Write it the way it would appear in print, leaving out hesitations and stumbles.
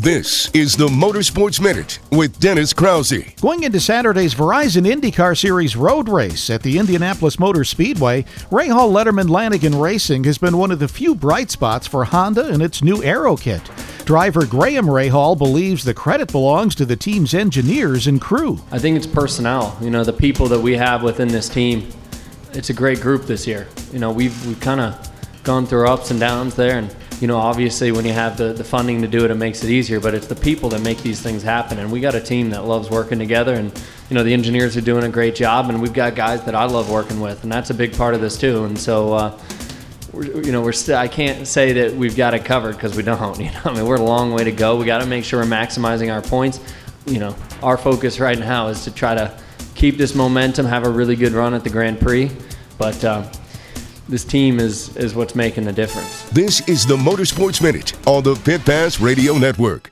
This is the Motorsports Minute with Dennis Krause. Going into Saturday's Verizon IndyCar Series road race at the Indianapolis Motor Speedway, Rahal Letterman Lanigan Racing has been one of the few bright spots for Honda and its new Aero kit. Driver Graham Rahal believes the credit belongs to the team's engineers and crew. I think it's personnel. The people that we have within this team, it's a great group this year. We've kind of gone through ups and downs there, and obviously when you have the funding to do it, it makes it easier, but it's the people that make these things happen. And we got a team that loves working together, and the engineers are doing a great job, and we've got guys that I love working with, and that's a big part of this too. And so I can't say that we've got it covered, because we don't. We're a long way to go. We got to make sure we're maximizing our points. Our focus right now is to try to keep this momentum, have a really good run at the Grand Prix, but this team is what's making the difference. This is the Motorsports Minute on the Pit Pass Radio Network.